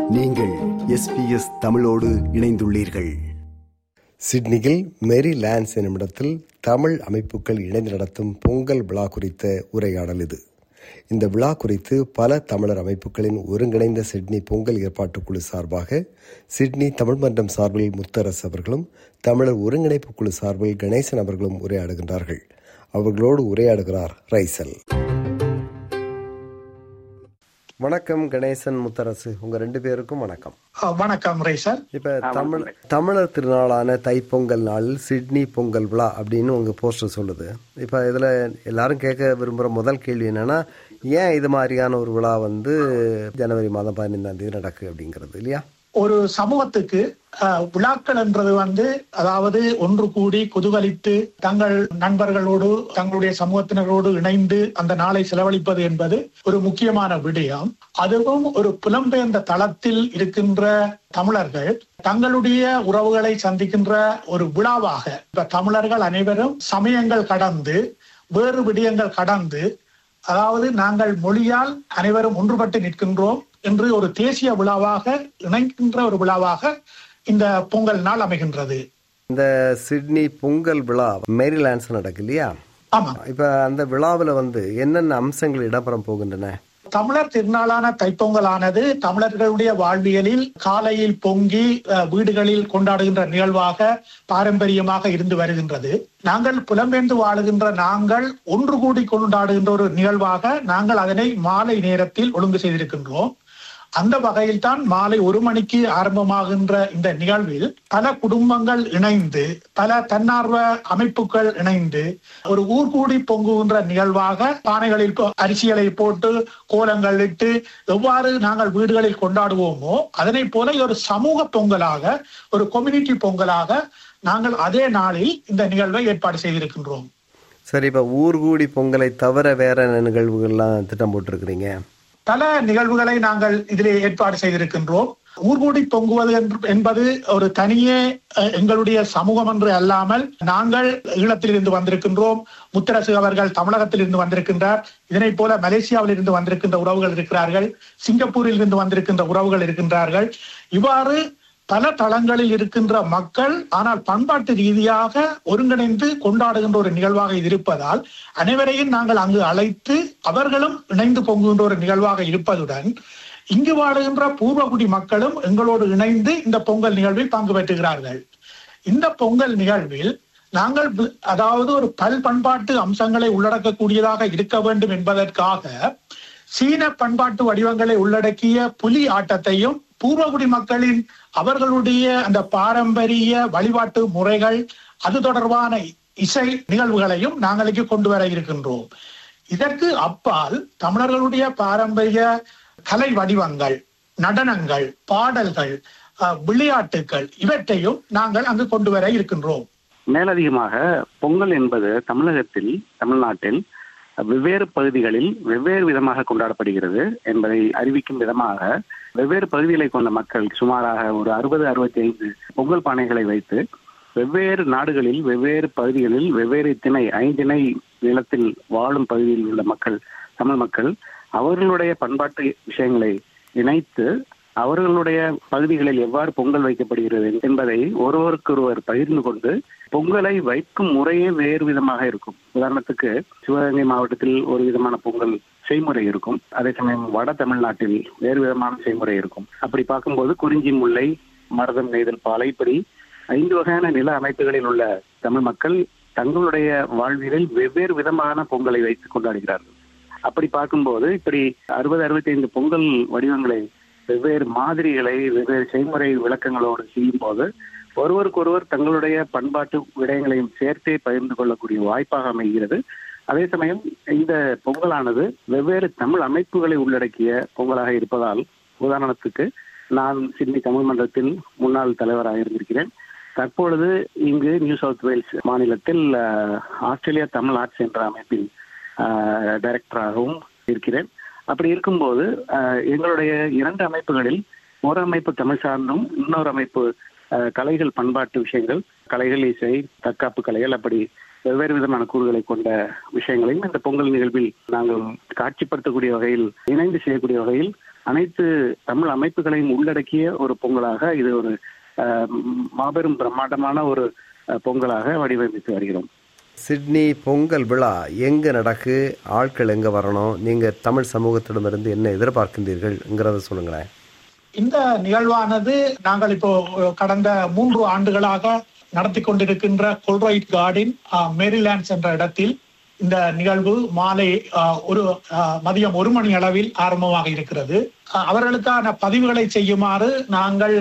நீங்கள் SBS தமிழோடு இணைந்துள்ளீர்கள். சிட்னியில் மேரி லான்ஸ் என்னுமிடத்தில் தமிழ் அமைப்புகள் இணைந்து நடத்தும் பொங்கல் விழா குறித்த உரையாடல் இது. இந்த விழா குறித்து பல தமிழர் அமைப்புகளின் ஒருங்கிணைந்த சிட்னி பொங்கல் ஏற்பாட்டுக்குழு சார்பாக சிட்னி தமிழ் மன்றம் சார்பில் முத்தரசு அவர்களும் தமிழர் ஒருங்கிணைப்பு குழு சார்பில் கணேசன் அவர்களும் உரையாடுகின்றார்கள். அவர்களோடு உரையாடுகிறார் ரைசல். வணக்கம் கணேசன், முத்தரசு, உங்க ரெண்டு பேருக்கும் வணக்கம். வணக்கம் ரைசல். இப்ப தமிழர் திருநாளான தைப்பொங்கல் நாளில் சிட்னி பொங்கல் விழா அப்படின்னு உங்க போஸ்டர் சொல்லுது. இப்ப இதுல எல்லாரும் கேட்க விரும்புற முதல் கேள்வி என்னன்னா, ஏன் இது மாதிரியான ஒரு விழா ஜனவரி மாதம் 15 நடக்கு அப்படிங்கிறது இல்லையா? ஒரு சமூகத்துக்கு விழாக்கள் என்றது அதாவது ஒன்று கூடி குதூகலித்து தங்கள் நண்பர்களோடு தங்களுடைய சமூகத்தினரோடு இணைந்து அந்த நாளை செலவழிப்பது என்பது ஒரு முக்கியமான விடயம். அதுவும் ஒரு புலம்பெயர்ந்த தளத்தில் இருக்கின்ற தமிழர்கள் தங்களுடைய உறவுகளை சந்திக்கின்ற ஒரு விழாவாக, இப்ப தமிழர்கள் அனைவரும் சமயங்கள் கடந்து வேறு விடயங்கள் கடந்து, அதாவது நாங்கள் மொழியால் அனைவரும் ஒன்றுபட்டு நிற்கின்றோம் என்று ஒரு தேசிய விழாவாக இணைக்கின்ற ஒரு விழாவாக இந்த பொங்கல் நாள் அமைகின்றது. இந்த சிட்னி பொங்கல் விழா மேரிலாண்ட்ஸ் நடக்கு இல்லையா? ஆமா. இப்ப அந்த விழாவில் என்னென்ன அம்சங்கள் இடம்பெற போகின்றன? தமிழர் திருநாளான தைப்பொங்கலானது தமிழர்களுடைய வாழ்வியலில் காலையில் பொங்கி வீடுகளில் கொண்டாடுகின்ற நிகழ்வாக பாரம்பரியமாக இருந்து வருகின்றது. நாங்கள் புலம்பெயர்ந்து வாழுகின்ற நாங்கள் ஒன்று கூடி கொண்டாடுகின்ற ஒரு நிகழ்வாக நாங்கள் அதனை மாலை நேரத்தில் ஒழுங்கு செய்திருக்கின்றோம். அந்த வகையில் தான் மாலை 1 மணிக்கு ஆரம்பமாகின்ற இந்த நிகழ்வில் பல குடும்பங்கள் இணைந்து, பல தன்னார்வ அமைப்புகள் இணைந்து ஒரு ஊர் கூடி பொங்குகின்ற நிகழ்வாக பானைகளில் அரிசிகளை போட்டு கோலங்கள் இட்டு எவ்வாறு நாங்கள் வீடுகளில் கொண்டாடுவோமோ அதனை போல ஒரு சமூக பொங்கலாக, ஒரு கம்யூனிட்டி பொங்கலாக நாங்கள் அதே நாளில் இந்த நிகழ்வை ஏற்பாடு செய்திருக்கின்றோம். சரி, இப்ப ஊர் கூடி பொங்கலை தவிர வேற நிகழ்வுகள்லாம் திட்டம் போட்டிருக்கிறீங்க? பல நிகழ்வுகளை நாங்கள் இதிலே ஏற்பாடு செய்திருக்கின்றோம். ஊர்கூடி பொங்குவது என்பது ஒரு தனியே எங்களுடைய சமூகம் என்று அல்லாமல், நாங்கள் ஈழத்தில் இருந்து வந்திருக்கின்றோம், முத்தரசு அவர்கள் தமிழகத்தில் இருந்து வந்திருக்கின்றார், இதனை போல மலேசியாவில் இருந்து வந்திருக்கின்ற உறவுகள் இருக்கிறார்கள், சிங்கப்பூரில் இருந்து வந்திருக்கின்ற உறவுகள் இருக்கின்றார்கள். இவ்வாறு பல தளங்களில் இருக்கின்ற மக்கள், ஆனால் பண்பாட்டு ரீதியாக ஒருங்கிணைந்து கொண்டாடுகின்ற ஒரு நிகழ்வாக இருப்பதால் அனைவரையும் நாங்கள் அங்கு அழைத்து அவர்களும் இணைந்து பொங்குகின்ற ஒரு நிகழ்வாக இருப்பதுடன் இங்கு வாழுகின்ற பூர்வகுடி மக்களும் எங்களோடு இணைந்து இந்த பொங்கல் நிகழ்வில் பங்கு பெற்றுகிறார்கள். இந்த பொங்கல் நிகழ்வில் நாங்கள் அதாவது ஒரு பண்பாட்டு அம்சங்களை உள்ளடக்கக்கூடியதாக இருக்க வேண்டும் என்பதற்காக சீன பண்பாட்டு வடிவங்களை உள்ளடக்கிய புலி ஆட்டத்தையும் பூர்வகுடி மக்களின் அவர்களுடைய அந்த பாரம்பரிய வழிபாட்டு முறைகள், அது தொடர்பான இசை நிகழ்வுகளையும் நாங்கள் இங்கு கொண்டு வர இருக்கின்றோம். இதற்கு அப்பால் தமிழர்களுடைய பாரம்பரிய கலை வடிவங்கள், நடனங்கள், பாடல்கள், விளையாட்டுகள் இவற்றையும் நாங்கள் அங்கு கொண்டு வர இருக்கின்றோம். மேலதிகமாக பொங்கல் என்பது தமிழ்நாட்டில் வெவ்வேறு பகுதிகளில் வெவ்வேறு விதமாக கொண்டாடப்படுகிறது என்பதை அறிவிக்கும் விதமாக வெவ்வேறு பகுதிகளை கொண்ட மக்கள் சுமாராக ஒரு 60-65 பொங்கல் பானைகளை வைத்து வெவ்வேறு நாடுகளில் வெவ்வேறு பகுதிகளில் வெவ்வேறு 5 திணை நிலத்தில் வாழும் பகுதியில் உள்ள மக்கள், தமிழ் மக்கள், அவர்களுடைய பண்பாட்டு விஷயங்களை இணைத்து அவர்களுடைய பகுதிகளில் எவ்வாறு பொங்கல் வைக்கப்படுகிறது என்பதை ஒருவருக்கொருவர் பகிர்ந்து கொண்டு பொங்கலை வைக்கும் முறையே வேறு விதமாக இருக்கும். உதாரணத்துக்கு சிவகங்கை மாவட்டத்தில் ஒரு விதமான பொங்கல் செய்முறை இருக்கும், அதே சமயம் வட தமிழ்நாட்டில் வேறு விதமான செய்முறை இருக்கும். அப்படி பார்க்கும்போது குறிஞ்சி, முல்லை, மருதம், நெய்தல், பாலை, இப்படி 5 வகையான நில அமைப்புகளில் உள்ள தமிழ் மக்கள் தங்களுடைய வாழ்வியலில் வெவ்வேறு விதமான பொங்கலை வைத்து கொண்டாடுகிறார்கள். அப்படி பார்க்கும்போது இப்படி 60-65 பொங்கல் வடிவங்களை, வெவ்வேறு மாதிரிகளை, வெவ்வேறு செய்முறை விளக்கங்களோடு செய்யும் போது ஒருவருக்கொருவர் தங்களுடைய பண்பாட்டு விடயங்களையும் சேர்த்தே பகிர்ந்து கொள்ளக்கூடிய வாய்ப்பாக அமைகிறது. அதே சமயம் இந்த பொங்கலானது வெவ்வேறு தமிழ் அமைப்புகளை உள்ளடக்கிய பொங்கலாக இருப்பதால், உதாரணத்துக்கு நான் சிட்னி தமிழ் மன்றத்தில் முன்னாள் தலைவராக இருந்திருக்கிறேன். தற்பொழுது இங்கு நியூ சவுத் வேல்ஸ் மாநிலத்தில் ஆஸ்திரேலியா தமிழ் ஆர்ட்ஸ் என்ற அமைப்பின் டைரக்டராகவும் இருக்கிறேன். அப்படி இருக்கும்போது எங்களுடைய 2 அமைப்புகளில் ஒரு அமைப்பு தமிழ் சார்ந்தும் இன்னொரு அமைப்பு கலைகள், பண்பாட்டு விஷயங்கள், கலைகள், இசை, தற்காப்பு கலைகள், அப்படி வெவ்வேறு விதமான கூறுகளை கொண்ட விஷயங்களையும் இந்த பொங்கல் நிகழ்வில் நாங்கள் காட்சிப்படுத்தக்கூடிய வகையில், இணைந்து செய்யக்கூடிய வகையில் அனைத்து தமிழ் அமைப்புகளையும் உள்ளடக்கிய ஒரு பொங்கலாக இது ஒரு மாபெரும் பிரம்மாண்டமான ஒரு பொங்கலாக வடிவமைத்து வருகிறோம். சிட்னி பொங்கல் விழா எங்க நடக்கு, ஆட்கள் எங்க வரணும், நீங்க தமிழ் சமூகத்திடமிருந்து என்ன எதிர்பார்க்கின்றீர்கள்ங்கிறத சொல்லுங்களேன். இந்த நிகழ்வானது நாங்கள் இப்போ கடந்த 3 ஆண்டுகளாக நடத்தி கொண்டிருக்கின்ற கொல்ரைட் கார்டன் மேரிலாண்ட்ஸ் என்ற இடத்தில் இந்த நிகழ்வு மாலை மதியம் 1 மணி அளவில் ஆரம்பமாக இருக்கிறது. அவர்களுக்கான பதிவுகளை செய்யுமாறு நாங்கள்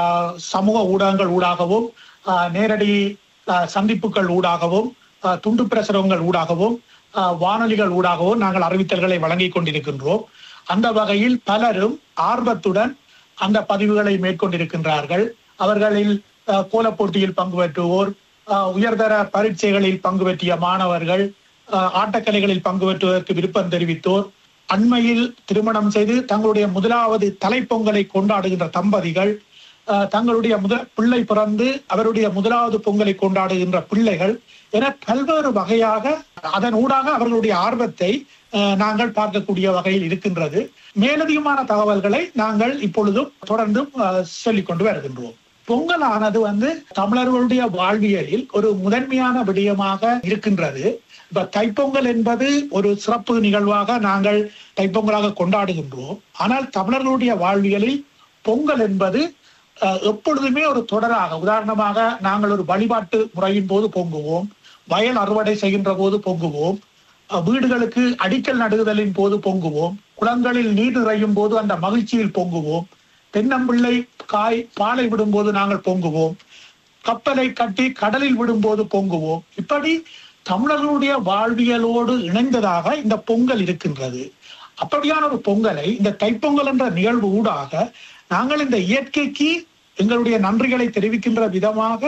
சமூக ஊடகங்கள் ஊடாகவும் நேரடி சந்திப்புகள் ஊடாகவும் துண்டு பிரசுரங்கள் ஊடாகவும் வானொலிகள் ஊடாகவும் நாங்கள் அறிவித்தல்களை வழங்கி கொண்டிருக்கின்றோம். அந்த வகையில் பலரும் ஆர்வத்துடன் அந்த பதிவுகளை மேற்கொண்டிருக்கின்றார்கள். அவர்களில் கோலப் போட்டியில் பங்கு பெற்றுவோர், உயர்தர பரீட்சைகளில் பங்கு பெற்றிய மாணவர்கள், ஆட்டக்கலைகளில் பங்கு பெற்றுவதற்கு விருப்பம் தெரிவித்தோர், அண்மையில் திருமணம் செய்து தங்களுடைய முதலாவது தலைப்பொங்கலை கொண்டாடுகின்ற தம்பதிகள், தங்களுடைய பிள்ளை பிறந்து அவருடைய முதலாவது பொங்கலை கொண்டாடுகின்ற பிள்ளைகள் என பல்வேறு வகையாக அதன் ஊடாக அவர்களுடைய ஆர்வத்தை நாங்கள் பார்க்கக்கூடிய வகையில் இருக்கின்றது. மேலதிகமான தகவல்களை நாங்கள் இப்பொழுதும் தொடர்ந்து சொல்லிக் கொண்டு வருகின்றோம். பொங்கலானது தமிழர்களுடைய வாழ்வியலில் ஒரு முதன்மையான விடயமாக இருக்கின்றது. இப்ப தைப்பொங்கல் என்பது ஒரு சிறப்பு நிகழ்வாக நாங்கள் தைப்பொங்கலாக கொண்டாடுகின்றோம். ஆனால் தமிழர்களுடைய வாழ்வியலில் பொங்கல் என்பது எப்பொழுதுமே ஒரு தொடராக, உதாரணமாக நாங்கள் ஒரு வழிபாட்டு முறையின் போது பொங்குவோம், வயல் அறுவடை செய்கின்ற போது பொங்குவோம், வீடுகளுக்கு அடிக்கல் நடுதலின் போது பொங்குவோம், குளங்களில் நீர் நிறையும் போது அந்த மகிழ்ச்சியில் பொங்குவோம், தென்னம்பிள்ளை பாலை விடும் போது நாங்கள் பொங்குவோம், கப்பலை கட்டி கடலில் விடும் போது பொங்குவோம். இப்படி தமிழர்களுடைய வாழ்வியலோடு இணைந்ததாக இந்த பொங்கல் இருக்கின்றது. அப்படியான ஒரு பொங்கலை இந்த தைப்பொங்கல் என்ற நிகழ்வு ஊடாக நாங்கள் இந்த இயற்கைக்கு எங்களுடைய நன்றிகளை தெரிவிக்கின்ற விதமாக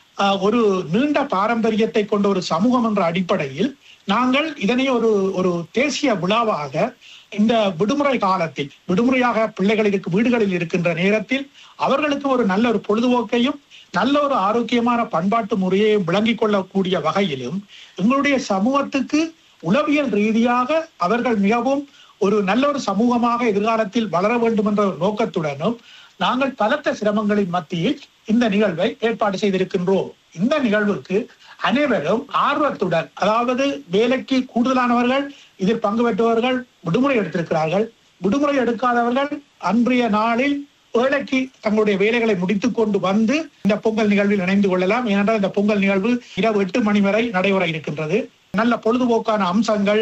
ஒரு நீண்ட பாரம்பரியத்தை கொண்ட ஒரு சமூகம் என்ற அடிப்படையில் நாங்கள் இதனை ஒரு தேசிய விழாவாக இந்த விடுமுறை காலத்தில், விடுமுறையாக பிள்ளைகளுக்கு வீடுகளில் இருக்கின்ற நேரத்தில் அவர்களுக்கு ஒரு நல்ல ஒரு பொழுதுபோக்கையும் நல்ல ஒரு ஆரோக்கியமான பண்பாட்டு முறையை விளங்கிக் கொள்ளக்கூடிய வகையிலும் எங்களுடைய சமூகத்துக்கு உளவியல் ரீதியாக அவர்கள் மிகவும் ஒரு நல்ல ஒரு சமூகமாக எதிர்காலத்தில் வளர வேண்டும் என்ற நோக்கத்துடனும் நாங்கள் பலத்த சிரமங்களின் மத்தியில் இந்த நிகழ்வை ஏற்பாடு செய்திருக்கின்றோம். இந்த நிகழ்வுக்கு அனைவரும் ஆர்வத்துடன், அதாவது வேலைக்கு கூடுதலானவர்கள் இதில் பங்கு பெற்றவர்கள் விடுமுறை எடுத்திருக்கிறார்கள், விடுமுறை எடுக்காதவர்கள் அன்றைய நாளில் வேலைக்கு தங்களுடைய வேலைகளை முடித்துக் கொண்டு வந்து இந்த பொங்கல் நிகழ்வில் இணைந்து கொள்ளலாம். ஏனென்றால் இந்த பொங்கல் நிகழ்வு இரவு 8 மணி வரை நடைபெற இருக்கின்றது. நல்ல பொழுதுபோக்கான அம்சங்கள்,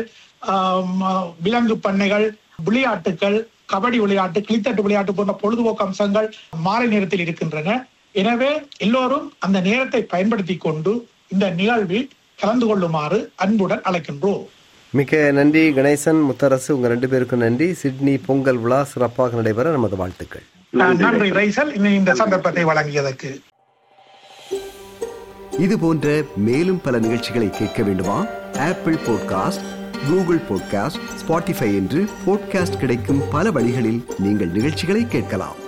விலங்கு பண்ணைகள், விளையாட்டுகள், கபடி விளையாட்டு, கிளித்தட்டு விளையாட்டு போன்ற பொழுதுபோக்கு அம்சங்கள் மாலை நேரத்தில் இருக்கின்றன. எனவே எல்லோரும் அந்த நேரத்தை பயன்படுத்தி கொண்டு இந்த நிகழ்வில் கலந்து கொள்ளுமாறு அன்புடன் அழைக்கின்றோம். மிக்க நன்றி கணேசன், முத்தரசு, உங்க 2 பேருக்கும் நன்றி. சிட்னி பொங்கல் விழா சிறப்பாக நடைபெற நமது வாழ்த்துக்கள். நன்றி ரைசல், இந்த சந்தர்ப்பத்தை வழங்கியதற்கு. இது போன்ற மேலும் பல நிகழ்ச்சிகளை கேட்க வேண்டுமா? Apple podcast, Google podcast, Spotify என்று பாட்காஸ்ட் கிடைக்கும் பல வழிகளில் நீங்கள் நிகழ்ச்சிகளை கேட்கலாம்.